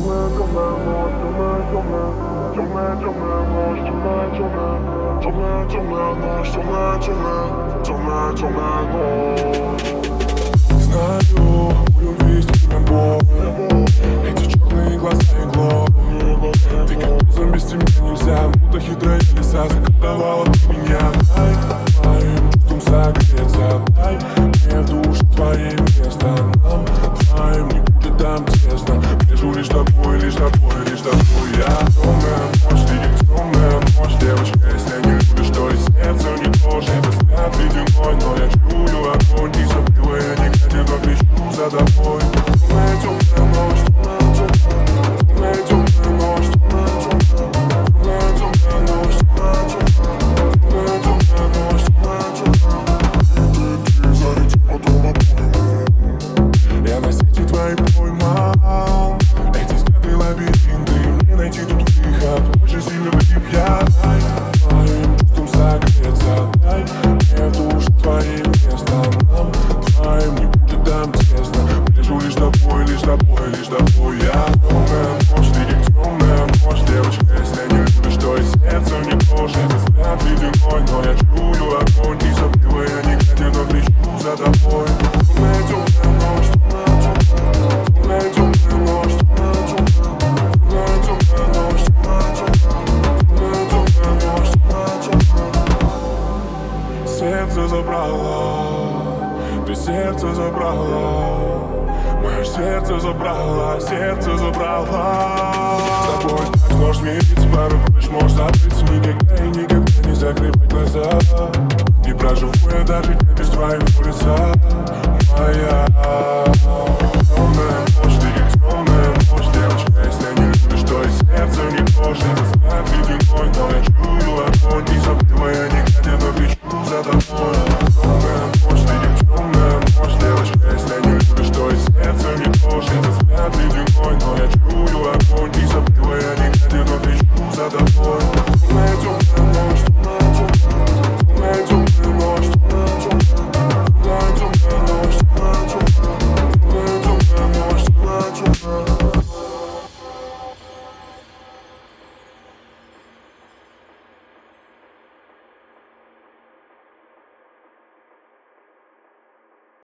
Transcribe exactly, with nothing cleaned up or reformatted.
Знаю, у любви стильная боль, эти черные глаза иглой. Ты как зомби, без тебя нельзя, будто хитрая лиса заколдовала ты меня. Дай моим чувствам согреться, дай мне в душу твоей место. Нам двоим не будет там тесно, лежу лишь тобой, лишь тобой, лишь тобой. Я темная ночь, ты темная ночь, девочка, если не любишь, то и сердце не тоже. Это взгляд ледяной, но я чую огонь, не забыла я никогда, но кричу за тобой. Темная, темная ночь, темная, темная ночь, темная, темная ночь, темная, темная ночь. Ты залети потом обойму. Я на сети твои поймал, эти взгляды лабиринты, мне найти тут выход, очень сильно влип я. Дай моим чувствам согреться, дай мне в душу твои места. Нам двоим не будет там тесно, лежу лишь тобой, лишь тобой, лишь тобой. Я темная ночь, ты как темная ночь, девочка, если не любишь, то и сердце не тоже. Это взгляд ледяной, но я чую огонь, не забыла я никогда, но кричу за тобой. Темная, темная ночь, темная, темная ночь, темная, темная ночь, темная, темная ночь. Сердце забрала, ты сердце забрала, мое сердце забрала, сердце забрала. С тобой так сможешь мириться, пару ночь можешь забыться. Никогда и никогда не закрывать глаза. Не проживу я даже дня без твоего лица, моя.